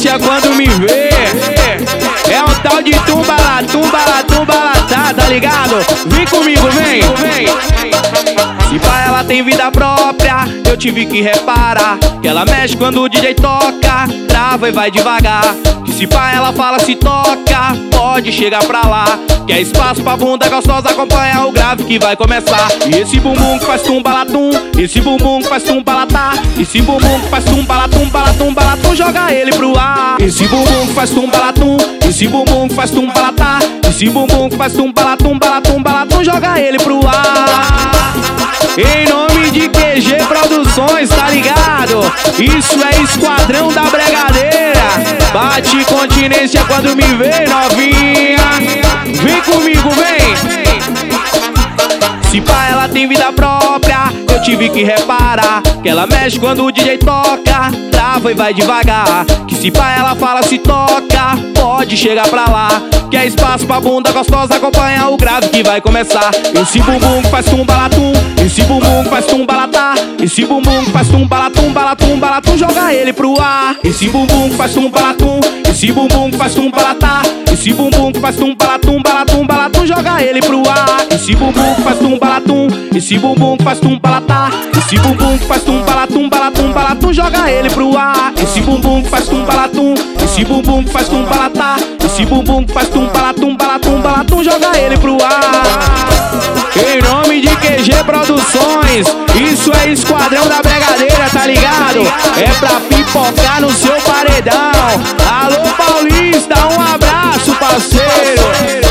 continência quando me vê. É o tal de tumbalatá, tá ligado? Vem comigo, vem. Se pá, ela tem vida própria, eu tive que reparar que ela mexe quando o DJ toca, trava e vai devagar. Que se pá, ela fala se toca, pode chegar pra lá. Que é espaço pra bunda gostosa acompanhar o grave que vai começar. E esse bumbum que faz tumbalatum, esse bumbum que faz tumbalatá, esse bumbum que faz tumbalatum, joga ele pro ar. Esse bumbum que faz tumbalatum, esse bumbum que faz tumbalatá, esse bumbum que faz tumbalatum, joga ele pro ar. Em nome de QG Produções, tá ligado? Isso é Esquadrão da Bregadeira. Bate continência quando me vê, novinha. Vem comigo, vem. Se pá, ela tem vida própria, eu tive que reparar que ela mexe quando o DJ toca, trava e vai devagar. Que se pá, ela fala se toca, pode chegar pra lá. Que é espaço pra bunda gostosa acompanhar o grave que vai começar. Esse bumbum que faz tumbalatum, esse bumbum que faz tumbalatá, esse bumbum que faz tumbalatum, joga ele pro ar. Esse bumbum que faz tumbalatum, esse bumbum que faz tumbalatá, esse bumbum que faz tumbalatum, joga ele pro ar. Esse bumbum que faz tumbalatum, esse bumbum que faz tumbalatá, esse bumbum que faz tumbalatum, joga ele pro ar. Esse bumbum que faz tumbalatum, esse bumbum que faz tumbalatá, esse bumbum que faz tumbalatum, joga ele pro ar. Em nome de QG Produções, isso é Esquadrão da Bregadeira, tá ligado? É pra pipocar no seu paredão. Alô Paulista, um abraço, parceiro.